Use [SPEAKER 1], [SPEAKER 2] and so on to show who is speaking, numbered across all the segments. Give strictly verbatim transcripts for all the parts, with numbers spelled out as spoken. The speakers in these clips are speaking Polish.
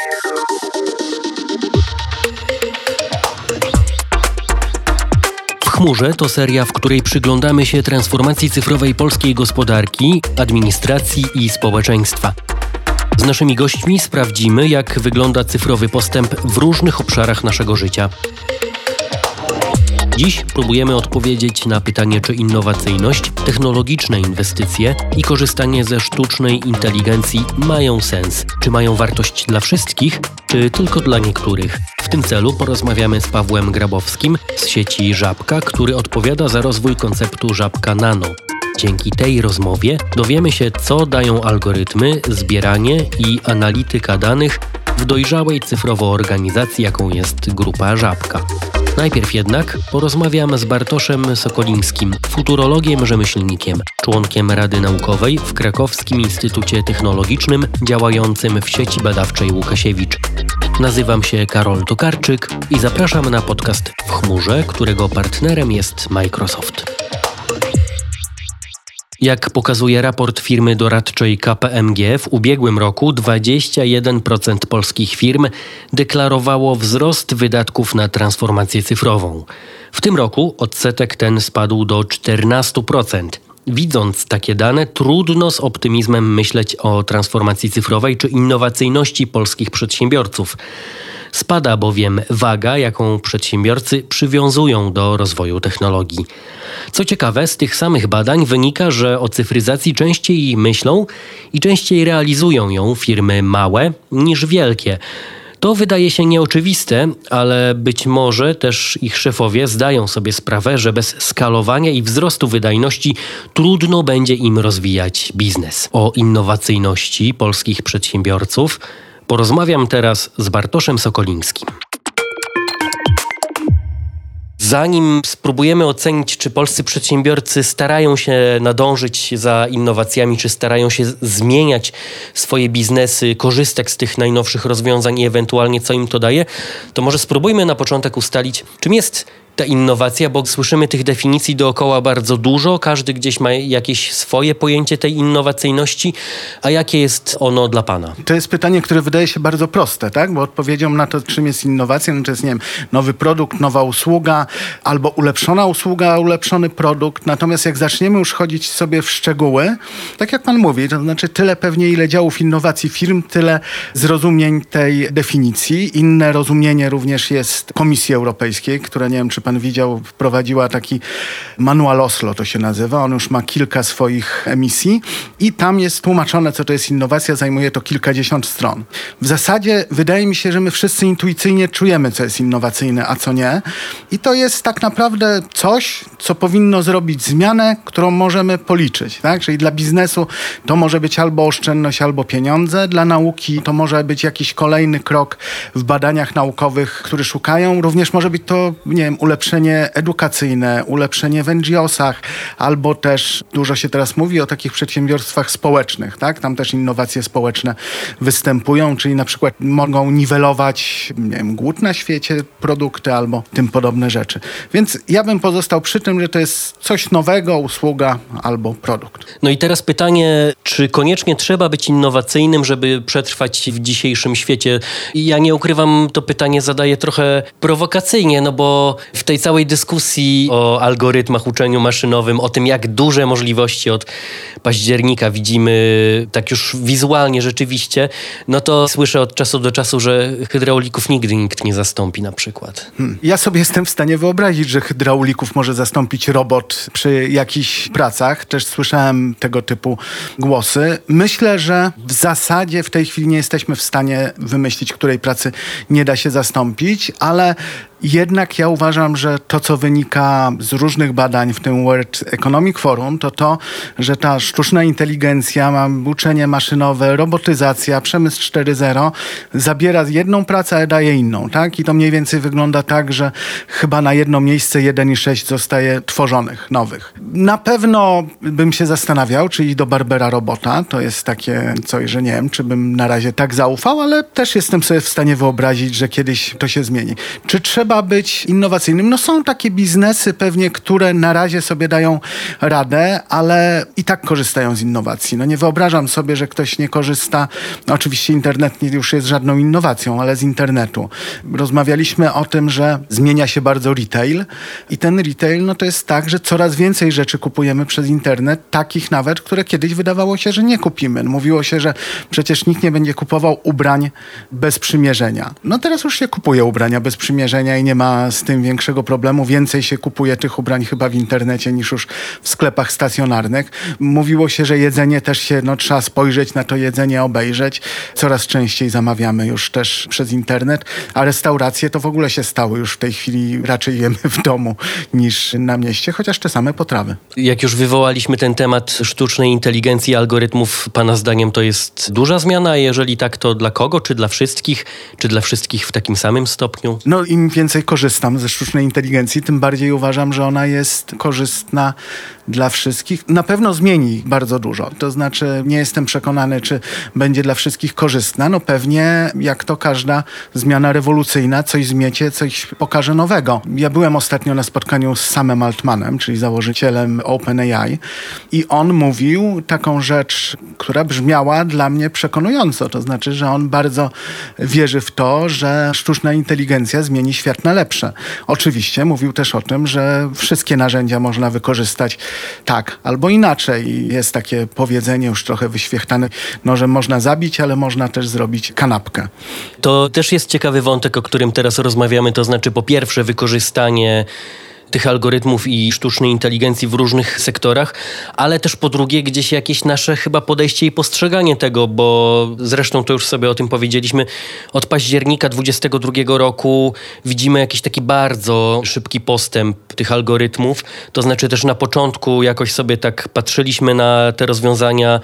[SPEAKER 1] W chmurze to seria, w której przyglądamy się transformacji cyfrowej polskiej gospodarki, administracji i społeczeństwa. Z naszymi gośćmi sprawdzimy, jak wygląda cyfrowy postęp w różnych obszarach naszego życia. Dziś próbujemy odpowiedzieć na pytanie, czy innowacyjność, technologiczne inwestycje i korzystanie ze sztucznej inteligencji mają sens. Czy mają wartość dla wszystkich, czy tylko dla niektórych? W tym celu porozmawiamy z Pawłem Grabowskim z sieci Żabka, który odpowiada za rozwój konceptu Żabka Nano. Dzięki tej rozmowie dowiemy się, co dają algorytmy, zbieranie i analityka danych w dojrzałej cyfrowo organizacji, jaką jest Grupa Żabka. Najpierw jednak porozmawiam z Bartoszem Sokolińskim, futurologiem rzemieślnikiem, członkiem Rady Naukowej w Krakowskim Instytucie Technologicznym działającym w sieci badawczej Łukasiewicz. Nazywam się Karol Tokarczyk i zapraszam na podcast W chmurze, którego partnerem jest Microsoft. Jak pokazuje raport firmy doradczej K P M G, w ubiegłym roku dwadzieścia jeden procent polskich firm deklarowało wzrost wydatków na transformację cyfrową. W tym roku odsetek ten spadł do czternaście procent. Widząc takie dane, trudno z optymizmem myśleć o transformacji cyfrowej czy innowacyjności polskich przedsiębiorców. Spada bowiem waga, jaką przedsiębiorcy przywiązują do rozwoju technologii. Co ciekawe, z tych samych badań wynika, że o cyfryzacji częściej myślą i częściej realizują ją firmy małe niż wielkie. To wydaje się nieoczywiste, ale być może też ich szefowie zdają sobie sprawę, że bez skalowania i wzrostu wydajności trudno będzie im rozwijać biznes. O innowacyjności polskich przedsiębiorców porozmawiam teraz z Bartoszem Sokolińskim. Zanim spróbujemy ocenić, czy polscy przedsiębiorcy starają się nadążyć za innowacjami, czy starają się zmieniać swoje biznesy, korzystać z tych najnowszych rozwiązań i ewentualnie co im to daje, to może spróbujmy na początek ustalić, czym jest ta innowacja, bo słyszymy tych definicji dookoła bardzo dużo, każdy gdzieś ma jakieś swoje pojęcie tej innowacyjności, a jakie jest ono dla Pana?
[SPEAKER 2] To jest pytanie, które wydaje się bardzo proste, tak? Bo odpowiedzią na to, czym jest innowacja, no to jest, nie wiem, nowy produkt, nowa usługa, albo ulepszona usługa, ulepszony produkt. Natomiast jak zaczniemy już chodzić sobie w szczegóły, tak jak Pan mówi, to znaczy tyle pewnie, ile działów innowacji firm, tyle zrozumień tej definicji. Inne rozumienie również jest Komisji Europejskiej, która, nie wiem, czy Pan widział, wprowadziła taki manual Oslo, to się nazywa. On już ma kilka swoich emisji i tam jest tłumaczone, co to jest innowacja. Zajmuje to kilkadziesiąt stron. W zasadzie wydaje mi się, że my wszyscy intuicyjnie czujemy, co jest innowacyjne, a co nie. I to jest tak naprawdę coś, co powinno zrobić zmianę, którą możemy policzyć. Tak? Czyli dla biznesu to może być albo oszczędność, albo pieniądze. Dla nauki to może być jakiś kolejny krok w badaniach naukowych, które szukają. Również może być to, nie wiem, ulepszenie edukacyjne, ulepszenie w en dżi osach, albo też dużo się teraz mówi o takich przedsiębiorstwach społecznych, tak? Tam też innowacje społeczne występują, czyli na przykład mogą niwelować, nie wiem, głód na świecie, produkty albo tym podobne rzeczy. Więc ja bym pozostał przy tym, że to jest coś nowego, usługa albo produkt.
[SPEAKER 1] No i teraz pytanie, czy koniecznie trzeba być innowacyjnym, żeby przetrwać w dzisiejszym świecie? I ja nie ukrywam, to pytanie zadaję trochę prowokacyjnie, no bo w tej całej dyskusji o algorytmach, uczeniu maszynowym, o tym, jak duże możliwości od października widzimy tak już wizualnie rzeczywiście, no to słyszę od czasu do czasu, że hydraulików nigdy nikt nie zastąpi na przykład.
[SPEAKER 2] Hmm. Ja sobie jestem w stanie wyobrazić, że hydraulików może zastąpić robot przy jakichś pracach. Też słyszałem tego typu głosy. Myślę, że w zasadzie w tej chwili nie jesteśmy w stanie wymyślić, której pracy nie da się zastąpić, ale jednak ja uważam, że to, co wynika z różnych badań w tym World Economic Forum, to to, że ta sztuczna inteligencja, uczenie maszynowe, robotyzacja, przemysł cztery zero zabiera jedną pracę, a daje inną, tak? I to mniej więcej wygląda tak, że chyba na jedno miejsce jeden i sześć zostaje tworzonych, nowych. Na pewno bym się zastanawiał, czy iść do barbera robota. To jest takie coś, że nie wiem, czy bym na razie tak zaufał, ale też jestem sobie w stanie wyobrazić, że kiedyś to się zmieni. Czy trzeba trzeba być innowacyjnym. No są takie biznesy pewnie, które na razie sobie dają radę, ale i tak korzystają z innowacji. No nie wyobrażam sobie, że ktoś nie korzysta. No oczywiście internet nie już jest żadną innowacją, ale z internetu. Rozmawialiśmy o tym, że zmienia się bardzo retail i ten retail, no to jest tak, że coraz więcej rzeczy kupujemy przez internet, takich nawet, które kiedyś wydawało się, że nie kupimy. Mówiło się, że przecież nikt nie będzie kupował ubrań bez przymierzenia. No teraz już się kupuje ubrania bez przymierzenia i nie ma z tym większego problemu. Więcej się kupuje tych ubrań chyba w internecie niż już w sklepach stacjonarnych. Mówiło się, że jedzenie też się, no trzeba spojrzeć na to jedzenie, obejrzeć. Coraz częściej zamawiamy już też przez internet, a restauracje to w ogóle się stały już w tej chwili. Raczej jemy w domu niż na mieście, chociaż te same potrawy.
[SPEAKER 1] Jak już wywołaliśmy ten temat sztucznej inteligencji, algorytmów, pana zdaniem to jest duża zmiana? Jeżeli tak, to dla kogo? Czy dla wszystkich? Czy dla wszystkich w takim samym stopniu?
[SPEAKER 2] No im więcej korzystam ze sztucznej inteligencji, tym bardziej uważam, że ona jest korzystna dla wszystkich. Na pewno zmieni bardzo dużo. To znaczy nie jestem przekonany, czy będzie dla wszystkich korzystna. No pewnie jak to każda zmiana rewolucyjna, coś zmiecie, coś pokaże nowego. Ja byłem ostatnio na spotkaniu z Samem Altmanem, czyli założycielem OpenAI i on mówił taką rzecz, która brzmiała dla mnie przekonująco. To znaczy, że on bardzo wierzy w to, że sztuczna inteligencja zmieni świat na lepsze. Oczywiście mówił też o tym, że wszystkie narzędzia można wykorzystać tak albo inaczej. Jest takie powiedzenie już trochę wyświechtane, no, że można zabić, ale można też zrobić kanapkę.
[SPEAKER 1] To też jest ciekawy wątek, o którym teraz rozmawiamy, to znaczy po pierwsze wykorzystanie tych algorytmów i sztucznej inteligencji w różnych sektorach, ale też po drugie gdzieś jakieś nasze chyba podejście i postrzeganie tego, bo zresztą to już sobie o tym powiedzieliśmy, od października dwudziestego drugiego roku widzimy jakiś taki bardzo szybki postęp tych algorytmów, to znaczy też na początku jakoś sobie tak patrzyliśmy na te rozwiązania,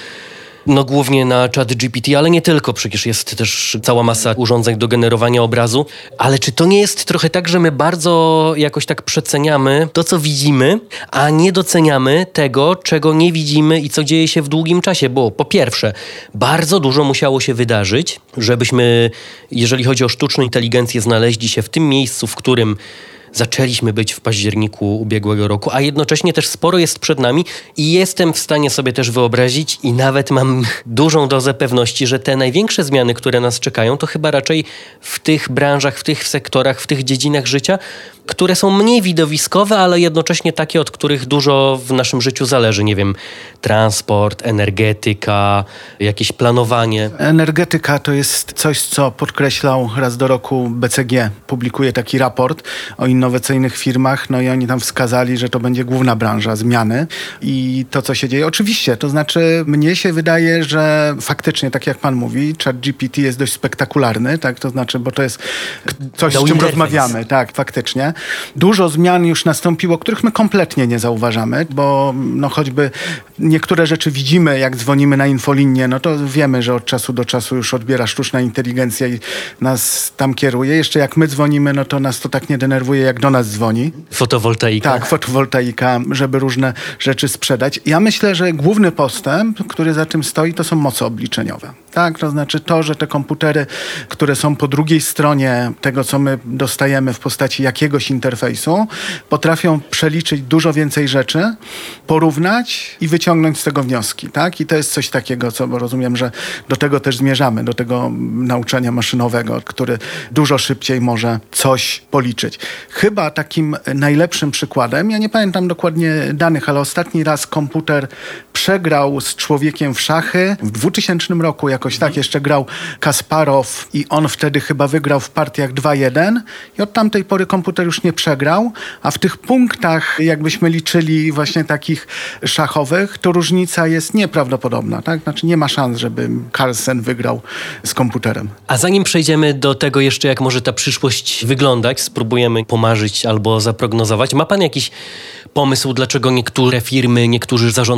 [SPEAKER 1] no głównie na ChatGPT, ale nie tylko, przecież jest też cała masa urządzeń do generowania obrazu. Ale czy to nie jest trochę tak, że my bardzo jakoś tak przeceniamy to, co widzimy, a nie doceniamy tego, czego nie widzimy i co dzieje się w długim czasie? Bo po pierwsze, bardzo dużo musiało się wydarzyć, żebyśmy, jeżeli chodzi o sztuczną inteligencję, znaleźli się w tym miejscu, w którym zaczęliśmy być w październiku ubiegłego roku, a jednocześnie też sporo jest przed nami i jestem w stanie sobie też wyobrazić i nawet mam dużą dozę pewności, że te największe zmiany, które nas czekają, to chyba raczej w tych branżach, w tych sektorach, w tych dziedzinach życia, które są mniej widowiskowe, ale jednocześnie takie, od których dużo w naszym życiu zależy. Nie wiem, transport, energetyka, jakieś planowanie.
[SPEAKER 2] Energetyka to jest coś, co podkreślał raz do roku B C G. Publikuje taki raport o innowacyjnych firmach, no i oni tam wskazali, że to będzie główna branża zmiany i to, co się dzieje. Oczywiście, to znaczy mnie się wydaje, że faktycznie, tak jak pan mówi, ChatGPT jest dość spektakularny, tak, to znaczy, bo to jest coś, z czym rozmawiamy, tak, faktycznie. Dużo zmian już nastąpiło, których my kompletnie nie zauważamy, bo no choćby niektóre rzeczy widzimy, jak dzwonimy na infolinię, no to wiemy, że od czasu do czasu już odbiera sztuczna inteligencja i nas tam kieruje. Jeszcze jak my dzwonimy, no to nas to tak nie denerwuje, jak do nas dzwoni.
[SPEAKER 1] Fotowoltaika.
[SPEAKER 2] Tak, fotowoltaika, żeby różne rzeczy sprzedać. Ja myślę, że główny postęp, który za tym stoi, to są moce obliczeniowe. Tak, to znaczy to, że te komputery, które są po drugiej stronie tego, co my dostajemy w postaci jakiegoś interfejsu, potrafią przeliczyć dużo więcej rzeczy, porównać i wyciągnąć z tego wnioski. Tak? I to jest coś takiego, co rozumiem, że do tego też zmierzamy, do tego nauczania maszynowego, który dużo szybciej może coś policzyć. Chyba takim najlepszym przykładem, ja nie pamiętam dokładnie danych, ale ostatni raz komputer przegrał z człowiekiem w szachy w dwutysięcznym roku, jakoś tak, jeszcze grał Kasparow i on wtedy chyba wygrał w partiach dwa jeden i od tamtej pory komputer już nie przegrał, a w tych punktach, jakbyśmy liczyli właśnie takich szachowych, to różnica jest nieprawdopodobna, tak? Znaczy nie ma szans, żeby Carlsen wygrał z komputerem.
[SPEAKER 1] A zanim przejdziemy do tego jeszcze, jak może ta przyszłość wyglądać, spróbujemy pomarzyć albo zaprognozować. Ma pan jakiś pomysł, dlaczego niektóre firmy, niektórzy zarządzający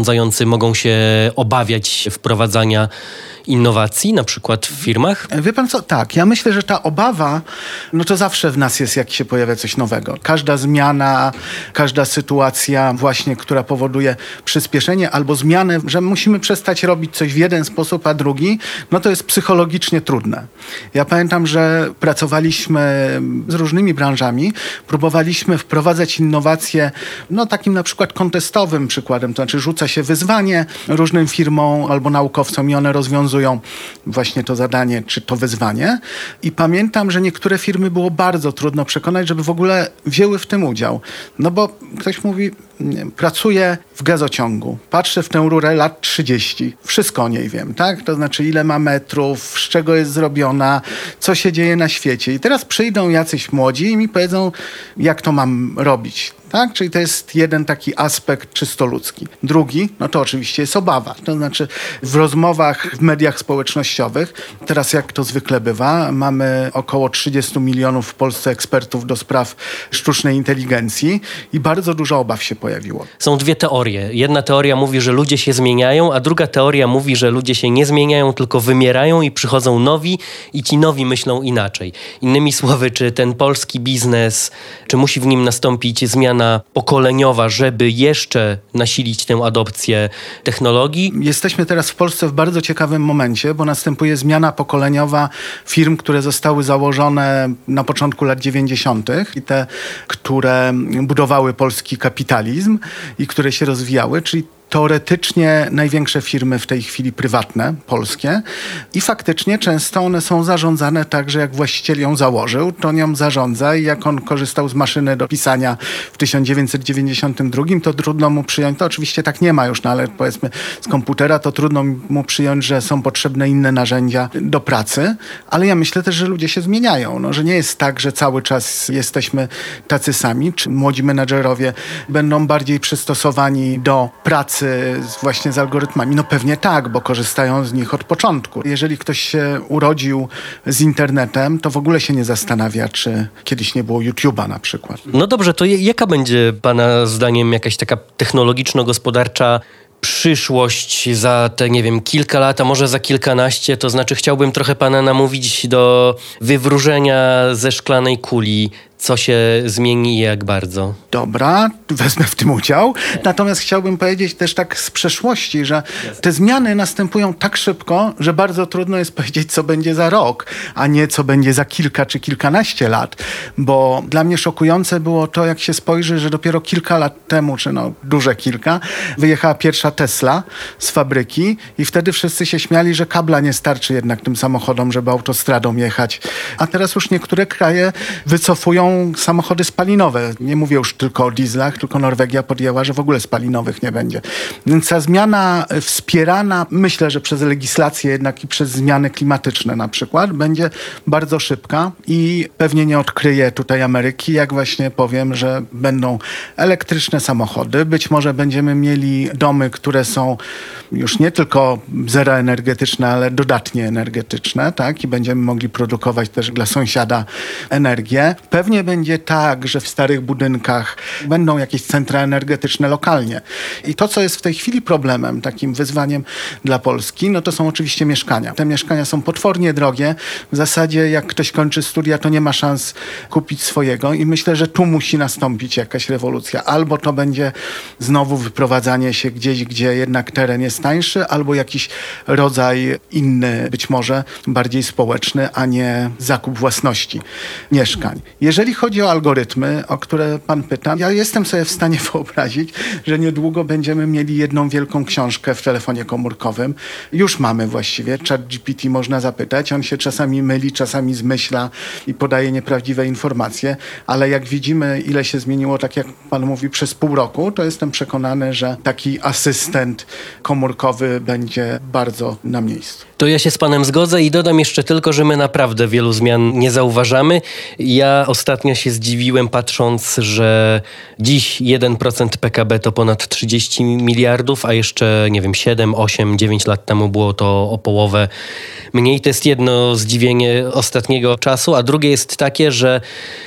[SPEAKER 1] mogą się obawiać wprowadzania innowacji, na przykład w firmach?
[SPEAKER 2] Wie pan co? Tak, ja myślę, że ta obawa, no to zawsze w nas jest, jak się pojawia coś nowego. Każda zmiana, każda sytuacja właśnie, która powoduje przyspieszenie albo zmianę, że musimy przestać robić coś w jeden sposób, a drugi, no to jest psychologicznie trudne. Ja pamiętam, że pracowaliśmy z różnymi branżami, próbowaliśmy wprowadzać innowacje, no takim na przykład kontestowym przykładem, to znaczy rzuca się wyzwanie różnym firmom albo naukowcom i one rozwiązują właśnie to zadanie, czy to wyzwanie. I pamiętam, że niektóre firmy było bardzo trudno przekonać, żeby w ogóle wzięły w tym udział. No bo ktoś mówi, nie, pracuję w gazociągu, patrzę w tę rurę lat trzydzieści, wszystko o niej wiem, tak? To znaczy ile ma metrów, z czego jest zrobiona, co się dzieje na świecie. I teraz przyjdą jacyś młodzi i mi powiedzą, jak to mam robić. Tak? Czyli to jest jeden taki aspekt czysto ludzki. Drugi, no to oczywiście jest obawa. To znaczy w rozmowach w mediach społecznościowych, teraz jak to zwykle bywa, mamy około trzydziestu milionów w Polsce ekspertów do spraw sztucznej inteligencji i bardzo dużo obaw się pojawiło.
[SPEAKER 1] Są dwie teorie. Jedna teoria mówi, że ludzie się zmieniają, a druga teoria mówi, że ludzie się nie zmieniają, tylko wymierają i przychodzą nowi i ci nowi myślą inaczej. Innymi słowy, czy ten polski biznes, czy musi w nim nastąpić zmiana pokoleniowa, żeby jeszcze nasilić tę adopcję technologii?
[SPEAKER 2] Jesteśmy teraz w Polsce w bardzo ciekawym momencie, bo następuje zmiana pokoleniowa firm, które zostały założone na początku lat dziewięćdziesiątych i te, które budowały polski kapitalizm i które się rozwijały, czyli teoretycznie największe firmy w tej chwili prywatne, polskie i faktycznie często one są zarządzane tak, że jak właściciel ją założył, to nią zarządza i jak on korzystał z maszyny do pisania w tysiąc dziewięćset dziewięćdziesiątym drugim, to trudno mu przyjąć, to oczywiście tak nie ma już, no ale powiedzmy z komputera to trudno mu przyjąć, że są potrzebne inne narzędzia do pracy, ale ja myślę też, że ludzie się zmieniają, no, że nie jest tak, że cały czas jesteśmy tacy sami, czy młodzi menadżerowie będą bardziej przystosowani do pracy właśnie z algorytmami. No pewnie tak, bo korzystają z nich od początku. Jeżeli ktoś się urodził z internetem, to w ogóle się nie zastanawia, czy kiedyś nie było YouTube'a na przykład.
[SPEAKER 1] No dobrze, to jaka będzie pana zdaniem jakaś taka technologiczno-gospodarcza przyszłość za te, nie wiem, kilka lat, a może za kilkanaście? To znaczy chciałbym trochę pana namówić do wywróżenia ze szklanej kuli. Co się zmieni i jak bardzo?
[SPEAKER 2] Dobra, wezmę w tym udział. Natomiast chciałbym powiedzieć też tak z przeszłości, że te zmiany następują tak szybko, że bardzo trudno jest powiedzieć, co będzie za rok, a nie co będzie za kilka czy kilkanaście lat. Bo dla mnie szokujące było to, jak się spojrzy, że dopiero kilka lat temu, czy no duże kilka, wyjechała pierwsza Tesla z fabryki i wtedy wszyscy się śmiali, że kabla nie starczy jednak tym samochodom, żeby autostradą jechać. A teraz już niektóre kraje wycofują samochody spalinowe. Nie mówię już tylko o dieslach, tylko Norwegia podjęła, że w ogóle spalinowych nie będzie. Więc ta zmiana wspierana, myślę, że przez legislację jednak i przez zmiany klimatyczne na przykład, będzie bardzo szybka i pewnie nie odkryje tutaj Ameryki, jak właśnie powiem, że będą elektryczne samochody. Być może będziemy mieli domy, które są już nie tylko zeroenergetyczne, ale dodatnie energetyczne, tak? I będziemy mogli produkować też dla sąsiada energię. Pewnie będzie tak, że w starych budynkach będą jakieś centra energetyczne lokalnie. I to, co jest w tej chwili problemem, takim wyzwaniem dla Polski, no to są oczywiście mieszkania. Te mieszkania są potwornie drogie. W zasadzie jak ktoś kończy studia, to nie ma szans kupić swojego i myślę, że tu musi nastąpić jakaś rewolucja. Albo to będzie znowu wyprowadzanie się gdzieś, gdzie jednak teren jest tańszy, albo jakiś rodzaj inny, być może bardziej społeczny, a nie zakup własności mieszkań. Jeżeli chodzi o algorytmy, o które pan pyta, ja jestem sobie w stanie wyobrazić, że niedługo będziemy mieli jedną wielką książkę w telefonie komórkowym. Już mamy właściwie. ChatGPT można zapytać. On się czasami myli, czasami zmyśla i podaje nieprawdziwe informacje, ale jak widzimy, ile się zmieniło, tak jak pan mówi, przez pół roku, to jestem przekonany, że taki asystent komórkowy będzie bardzo na miejscu.
[SPEAKER 1] To ja się z panem zgodzę i dodam jeszcze tylko, że my naprawdę wielu zmian nie zauważamy. Ja ostatnio się zdziwiłem, patrząc, że dziś jeden procent P K B to ponad trzydzieści miliardów, a jeszcze, nie wiem, siedem, osiem, dziewięć lat temu było to o połowę mniej. To jest jedno zdziwienie ostatniego czasu, a drugie jest takie, że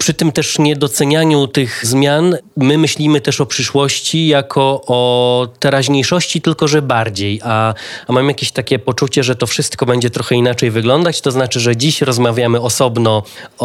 [SPEAKER 1] Przy tym też niedocenianiu tych zmian my myślimy też o przyszłości jako o teraźniejszości, tylko że bardziej. A, a mam jakieś takie poczucie, że to wszystko będzie trochę inaczej wyglądać. To znaczy, że dziś rozmawiamy osobno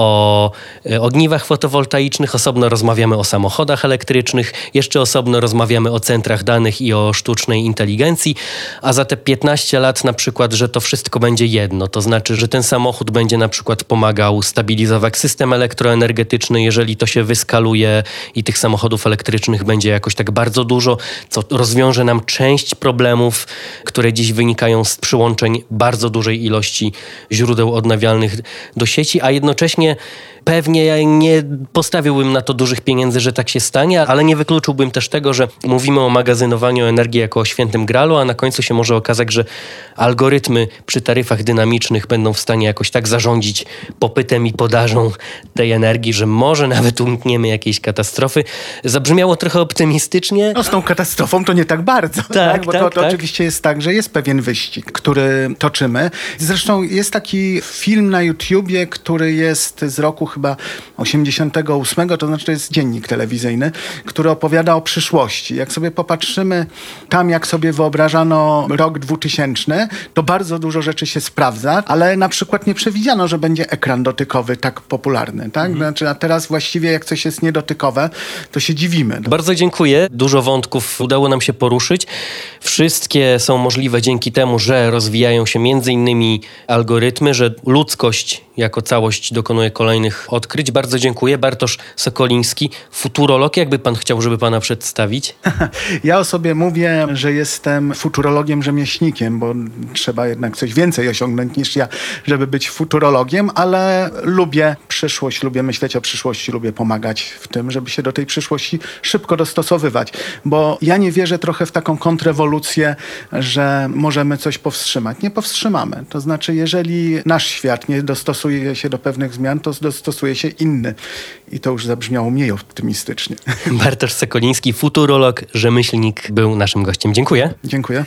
[SPEAKER 1] o ogniwach fotowoltaicznych, osobno rozmawiamy o samochodach elektrycznych, jeszcze osobno rozmawiamy o centrach danych i o sztucznej inteligencji, a za te piętnaście lat na przykład, że to wszystko będzie jedno. To znaczy, że ten samochód będzie na przykład pomagał stabilizować system elektroenergetyczny, jeżeli to się wyskaluje i tych samochodów elektrycznych będzie jakoś tak bardzo dużo, co rozwiąże nam część problemów, które dziś wynikają z przyłączeń bardzo dużej ilości źródeł odnawialnych do sieci, a jednocześnie pewnie ja nie postawiłbym na to dużych pieniędzy, że tak się stanie, ale nie wykluczyłbym też tego, że mówimy o magazynowaniu energii jako o świętym gralu, a na końcu się może okazać, że algorytmy przy taryfach dynamicznych będą w stanie jakoś tak zarządzić popytem i podażą tej energii, że może nawet unikniemy jakiejś katastrofy. Zabrzmiało trochę optymistycznie.
[SPEAKER 2] No z tą katastrofą to nie tak bardzo, tak, tak? Bo
[SPEAKER 1] tak,
[SPEAKER 2] to, to
[SPEAKER 1] tak.
[SPEAKER 2] oczywiście jest tak, że jest pewien wyścig, który toczymy. Zresztą jest taki film na YouTubie, który jest z roku chyba osiemdziesiątego ósmego, to znaczy to jest dziennik telewizyjny, który opowiada o przyszłości. Jak sobie popatrzymy tam, jak sobie wyobrażano rok dwutysięczny, to bardzo dużo rzeczy się sprawdza, ale na przykład nie przewidziano, że będzie ekran dotykowy tak popularny, tak? Mhm. Znaczy, a teraz właściwie jak coś jest niedotykowe, to się dziwimy.
[SPEAKER 1] Bardzo dziękuję. Dużo wątków udało nam się poruszyć. Wszystkie są możliwe dzięki temu, że rozwijają się między innymi algorytmy, że ludzkość jako całość dokonuje kolejnych odkryć. Bardzo dziękuję. Bartosz Sokoliński, futurolog. Jakby pan chciał, żeby pana przedstawić?
[SPEAKER 2] Ja o sobie mówię, że jestem futurologiem rzemieślnikiem, bo trzeba jednak coś więcej osiągnąć niż ja, żeby być futurologiem, ale lubię przyszłość, lubię myśleć o przyszłości, lubię pomagać w tym, żeby się do tej przyszłości szybko dostosowywać, bo ja nie wierzę trochę w taką kontrrewolucję, że możemy coś powstrzymać. Nie powstrzymamy. To znaczy, jeżeli nasz świat nie dostosuje się do pewnych zmian, to dostosuje się inny. I to już zabrzmiało mniej optymistycznie.
[SPEAKER 1] Bartosz Sokoliński, futurolog, rzemieślnik, był naszym gościem. Dziękuję.
[SPEAKER 2] Dziękuję.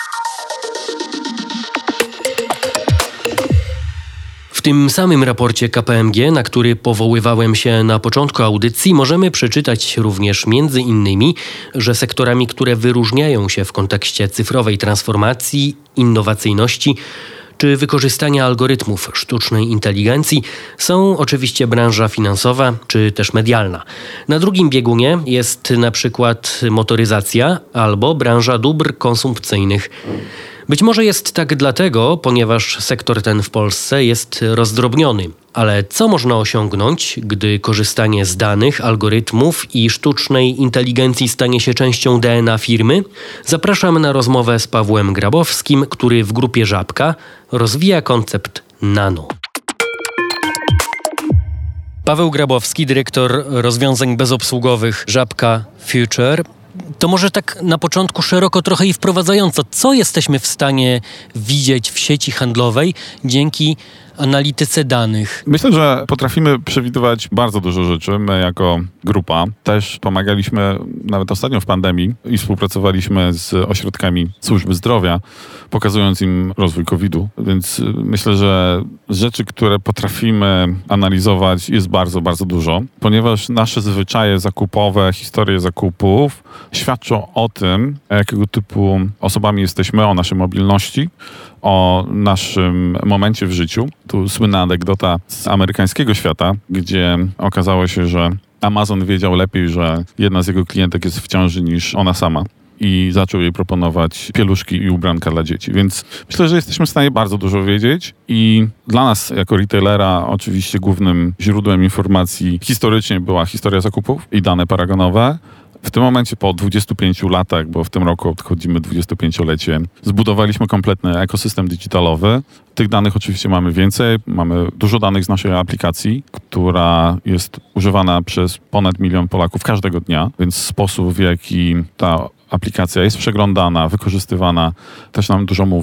[SPEAKER 1] W tym samym raporcie K P M G, na który powoływałem się na początku audycji, możemy przeczytać również między innymi, że sektorami, które wyróżniają się w kontekście cyfrowej transformacji, innowacyjności czy wykorzystania algorytmów sztucznej inteligencji są oczywiście branża finansowa czy też medialna. Na drugim biegunie jest na przykład motoryzacja albo branża dóbr konsumpcyjnych. Być może jest tak dlatego, ponieważ sektor ten w Polsce jest rozdrobniony. Ale co można osiągnąć, gdy korzystanie z danych, algorytmów i sztucznej inteligencji stanie się częścią D N A firmy? Zapraszam na rozmowę z Pawłem Grabowskim, który w grupie Żabka rozwija koncept nano. Paweł Grabowski, dyrektor rozwiązań bezobsługowych Żabka Future. To może tak na początku szeroko trochę i wprowadzająco. Co jesteśmy w stanie widzieć w sieci handlowej dzięki analityce danych?
[SPEAKER 3] Myślę, że potrafimy przewidywać bardzo dużo rzeczy. My jako grupa też pomagaliśmy nawet ostatnio w pandemii i współpracowaliśmy z ośrodkami służby zdrowia, pokazując im rozwój kowida. Więc myślę, że rzeczy, które potrafimy analizować, jest bardzo, bardzo dużo, ponieważ nasze zwyczaje zakupowe, historie zakupów świadczą o tym, jakiego typu osobami jesteśmy, o naszej mobilności, o naszym momencie w życiu. Tu słynna anegdota z amerykańskiego świata, gdzie okazało się, że Amazon wiedział lepiej, że jedna z jego klientek jest w ciąży niż ona sama i zaczął jej proponować pieluszki i ubranka dla dzieci. Więc myślę, że jesteśmy w stanie bardzo dużo wiedzieć i dla nas jako retailera oczywiście głównym źródłem informacji historycznie była historia zakupów i dane paragonowe. W tym momencie po dwudziestu pięciu latach, bo w tym roku obchodzimy dwudziestopięciolecie, zbudowaliśmy kompletny ekosystem digitalowy. Tych danych oczywiście mamy więcej. Mamy dużo danych z naszej aplikacji, która jest używana przez ponad milion Polaków każdego dnia, więc sposób, w jaki ta aplikacja jest przeglądana, wykorzystywana, też nam dużo mówi.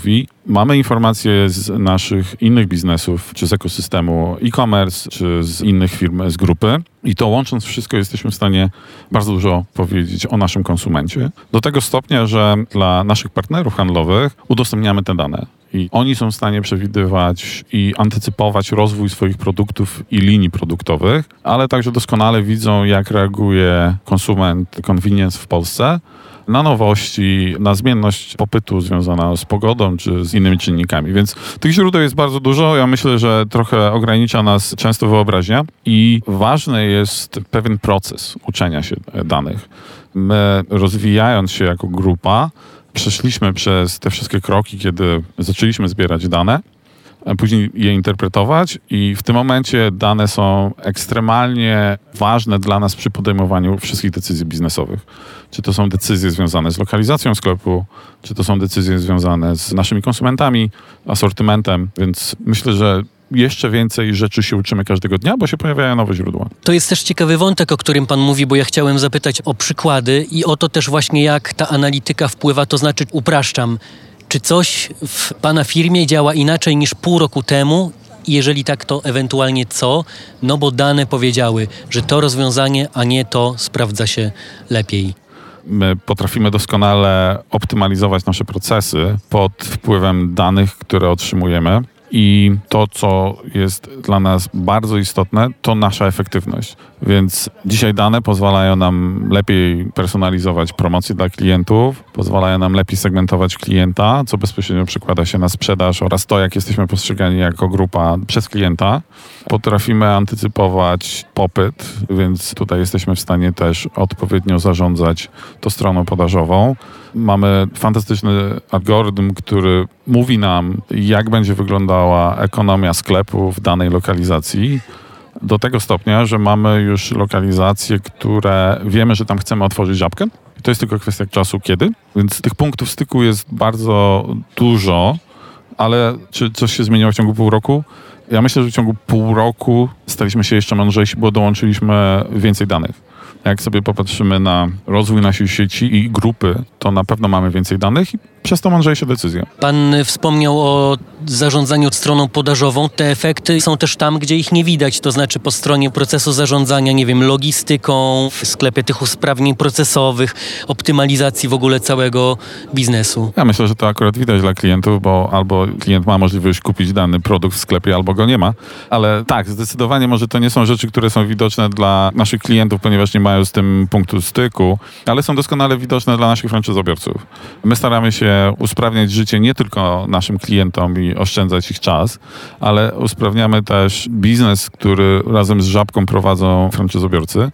[SPEAKER 3] Mamy informacje z naszych innych biznesów, czy z ekosystemu e-commerce, czy z innych firm z grupy i to łącząc wszystko jesteśmy w stanie bardzo dużo powiedzieć o naszym konsumencie. Do tego stopnia, że dla naszych partnerów handlowych udostępniamy te dane. I oni są w stanie przewidywać i antycypować rozwój swoich produktów i linii produktowych, ale także doskonale widzą, jak reaguje konsument convenience w Polsce na nowości, na zmienność popytu związaną z pogodą czy z innymi czynnikami. Więc tych źródeł jest bardzo dużo. Ja myślę, że trochę ogranicza nas często wyobraźnia i ważny jest pewien proces uczenia się danych. My, rozwijając się jako grupa, przeszliśmy przez te wszystkie kroki, kiedy zaczęliśmy zbierać dane, a później je interpretować i w tym momencie dane są ekstremalnie ważne dla nas przy podejmowaniu wszystkich decyzji biznesowych. Czy to są decyzje związane z lokalizacją sklepu, czy to są decyzje związane z naszymi konsumentami, asortymentem, więc myślę, że jeszcze więcej rzeczy się uczymy każdego dnia, bo się pojawiają nowe źródła.
[SPEAKER 1] To jest też ciekawy wątek, o którym pan mówi, bo ja chciałem zapytać o przykłady i o to też właśnie, jak ta analityka wpływa, to znaczy, upraszczam, czy coś w pana firmie działa inaczej niż pół roku temu? Jeżeli tak, to ewentualnie co? No bo dane powiedziały, że to rozwiązanie, a nie to sprawdza się lepiej.
[SPEAKER 3] My potrafimy doskonale optymalizować nasze procesy pod wpływem danych, które otrzymujemy. I to, co jest dla nas bardzo istotne, to nasza efektywność. Więc dzisiaj dane pozwalają nam lepiej personalizować promocje dla klientów, pozwalają nam lepiej segmentować klienta, co bezpośrednio przekłada się na sprzedaż oraz to, jak jesteśmy postrzegani jako grupa przez klienta. Potrafimy antycypować popyt, więc tutaj jesteśmy w stanie też odpowiednio zarządzać tą stroną podażową. Mamy fantastyczny algorytm, który mówi nam, jak będzie wyglądała ekonomia sklepu w danej lokalizacji. Do tego stopnia, że mamy już lokalizacje, które wiemy, że tam chcemy otworzyć żabkę. I to jest tylko kwestia czasu, kiedy. Więc tych punktów styku jest bardzo dużo, ale czy coś się zmieniło w ciągu pół roku? Ja myślę, że w ciągu pół roku staliśmy się jeszcze mądrzejsi, bo dołączyliśmy więcej danych. Jak sobie popatrzymy na rozwój naszej sieci i grupy, to na pewno mamy więcej danych i przez to mądrzejsze decyzje.
[SPEAKER 1] Pan wspomniał o zarządzaniu stroną podażową. Te efekty są też tam, gdzie ich nie widać, to znaczy po stronie procesu zarządzania, nie wiem, logistyką, w sklepie tych usprawnień procesowych, optymalizacji w ogóle całego biznesu.
[SPEAKER 3] Ja myślę, że to akurat widać dla klientów, bo albo klient ma możliwość kupić dany produkt w sklepie, albo go nie ma. Ale tak, zdecydowanie może to nie są rzeczy, które są widoczne dla naszych klientów, ponieważ nie mają z tym punktu styku, ale są doskonale widoczne dla naszych franczyzobiorców. My staramy się usprawniać życie nie tylko naszym klientom i oszczędzać ich czas, ale usprawniamy też biznes, który razem z Żabką prowadzą franczyzobiorcy.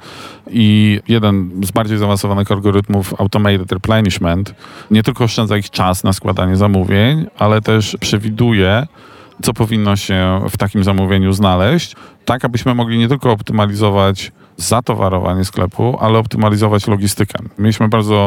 [SPEAKER 3] I jeden z bardziej zaawansowanych algorytmów Automated Replenishment nie tylko oszczędza ich czas na składanie zamówień, ale też przewiduje, co powinno się w takim zamówieniu znaleźć, tak abyśmy mogli nie tylko optymalizować zatowarowanie sklepu, ale optymalizować logistykę. Mieliśmy bardzo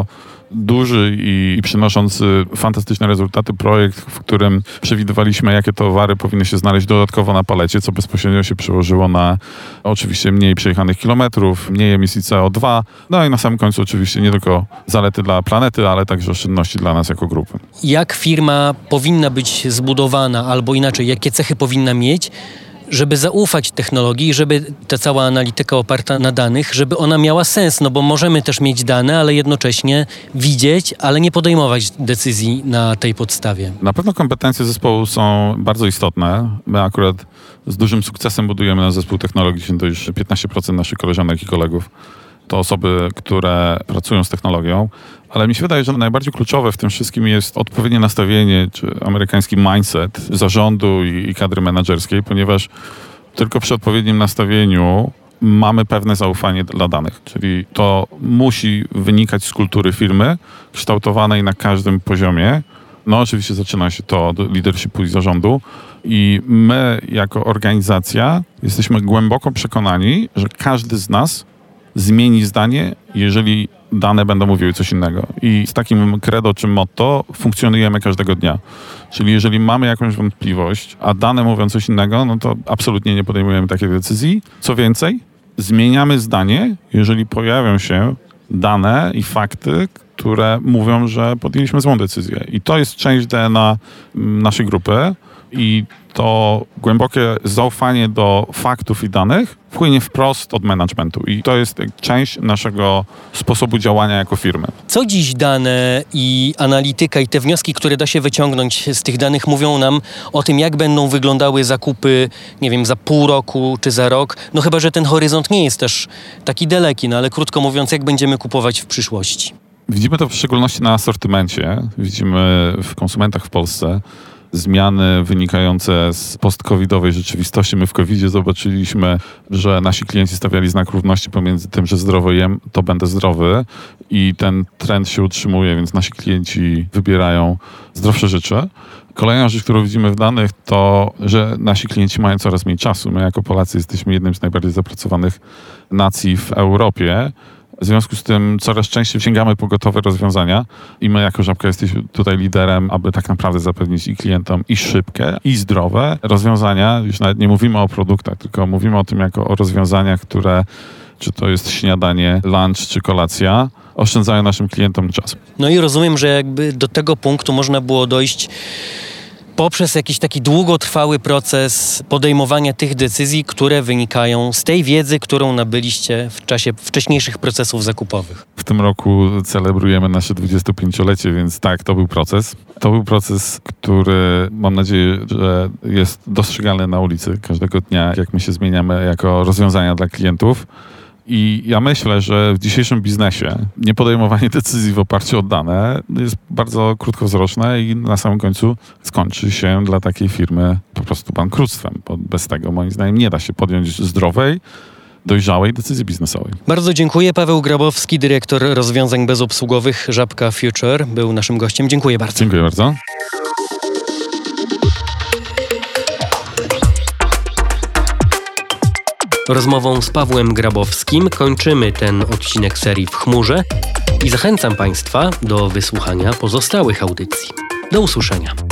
[SPEAKER 3] duży i, i przynoszący fantastyczne rezultaty projekt, w którym przewidywaliśmy, jakie towary powinny się znaleźć dodatkowo na palecie, co bezpośrednio się przełożyło na oczywiście mniej przejechanych kilometrów, mniej emisji C O dwa, no i na samym końcu oczywiście nie tylko zalety dla planety, ale także oszczędności dla nas jako grupy.
[SPEAKER 1] Jak firma powinna być zbudowana, albo inaczej, jakie cechy powinna mieć, żeby zaufać technologii, żeby ta cała analityka oparta na danych, żeby ona miała sens, no bo możemy też mieć dane, ale jednocześnie widzieć, ale nie podejmować decyzji na tej podstawie.
[SPEAKER 3] Na pewno kompetencje zespołu są bardzo istotne. My akurat z dużym sukcesem budujemy nasz zespół technologiczny, to już piętnaście procent naszych koleżanek i kolegów to osoby, które pracują z technologią, ale mi się wydaje, że najbardziej kluczowe w tym wszystkim jest odpowiednie nastawienie, czy amerykański mindset zarządu i, i kadry menedżerskiej, ponieważ tylko przy odpowiednim nastawieniu mamy pewne zaufanie dla danych, czyli to musi wynikać z kultury firmy, kształtowanej na każdym poziomie. No oczywiście zaczyna się to od leadershipu i zarządu i my jako organizacja jesteśmy głęboko przekonani, że każdy z nas zmieni zdanie, jeżeli dane będą mówiły coś innego. I z takim credo czy motto funkcjonujemy każdego dnia. Czyli jeżeli mamy jakąś wątpliwość, a dane mówią coś innego, no to absolutnie nie podejmujemy takiej decyzji. Co więcej, zmieniamy zdanie, jeżeli pojawią się dane i fakty, które mówią, że podjęliśmy złą decyzję. I to jest część D N A naszej grupy i to głębokie zaufanie do faktów i danych płynie wprost od managementu. I to jest część naszego sposobu działania jako firmy.
[SPEAKER 1] Co dziś dane i analityka i te wnioski, które da się wyciągnąć z tych danych, mówią nam o tym, jak będą wyglądały zakupy, nie wiem, za pół roku czy za rok? No chyba, że ten horyzont nie jest też taki daleki, no ale krótko mówiąc, jak będziemy kupować w przyszłości?
[SPEAKER 3] Widzimy to w szczególności na asortymencie. Widzimy w konsumentach w Polsce zmiany wynikające z post-covidowej rzeczywistości. My w covidzie zobaczyliśmy, że nasi klienci stawiali znak równości pomiędzy tym, że zdrowo jem, to będę zdrowy i ten trend się utrzymuje, więc nasi klienci wybierają zdrowsze rzeczy. Kolejna rzecz, którą widzimy w danych, to, że nasi klienci mają coraz mniej czasu. My jako Polacy jesteśmy jednym z najbardziej zapracowanych nacji w Europie. W związku z tym coraz częściej sięgamy po gotowe rozwiązania i my jako Żabka jesteśmy tutaj liderem, aby tak naprawdę zapewnić i klientom i szybkie, i zdrowe rozwiązania. Już nawet nie mówimy o produktach, tylko mówimy o tym jako o rozwiązaniach, które, czy to jest śniadanie, lunch, czy kolacja, oszczędzają naszym klientom czas.
[SPEAKER 1] No i rozumiem, że jakby do tego punktu można było dojść poprzez jakiś taki długotrwały proces podejmowania tych decyzji, które wynikają z tej wiedzy, którą nabyliście w czasie wcześniejszych procesów zakupowych.
[SPEAKER 3] W tym roku celebrujemy nasze dwudziestopięciolecie, więc tak, to był proces. To był proces, który mam nadzieję, że jest dostrzegalny na ulicy każdego dnia, jak my się zmieniamy jako rozwiązania dla klientów. I ja myślę, że w dzisiejszym biznesie niepodejmowanie decyzji w oparciu o dane jest bardzo krótkowzroczne i na samym końcu skończy się dla takiej firmy po prostu bankructwem, bo bez tego moim zdaniem nie da się podjąć zdrowej, dojrzałej decyzji biznesowej.
[SPEAKER 1] Bardzo dziękuję. Paweł Grabowski, dyrektor rozwiązań bezobsługowych Żabka Future, był naszym gościem. Dziękuję bardzo.
[SPEAKER 3] Dziękuję bardzo.
[SPEAKER 1] Rozmową z Pawłem Grabowskim kończymy ten odcinek serii W chmurze i zachęcam Państwa do wysłuchania pozostałych audycji. Do usłyszenia.